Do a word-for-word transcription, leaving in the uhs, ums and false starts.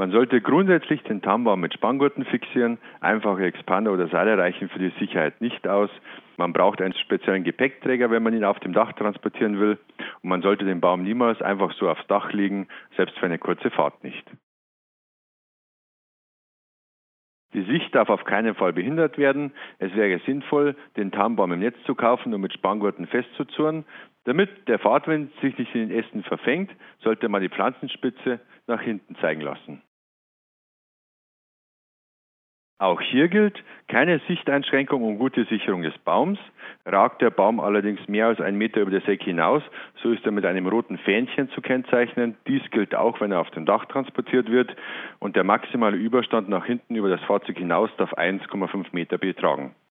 Man sollte grundsätzlich den Tannenbaum mit Spanngurten fixieren. Einfache Expander oder Seile reichen für die Sicherheit nicht aus. Man braucht einen speziellen Gepäckträger, wenn man ihn auf dem Dach transportieren will. Und man sollte den Baum niemals einfach so aufs Dach legen, selbst für eine kurze Fahrt nicht. Die Sicht darf auf keinen Fall behindert werden. Es wäre sinnvoll, den Tannenbaum im Netz zu kaufen und mit Spanngurten festzuzurren. Damit der Fahrtwind sich nicht in den Ästen verfängt, sollte man die Pflanzenspitze nach hinten zeigen lassen. Auch hier gilt, keine Sichteinschränkung und gute Sicherung des Baums. Ragt der Baum allerdings mehr als einen Meter über das Heck hinaus, so ist er mit einem roten Fähnchen zu kennzeichnen. Dies gilt auch, wenn er auf dem Dach transportiert wird. Und der maximale Überstand nach hinten über das Fahrzeug hinaus darf eins Komma fünf Meter betragen.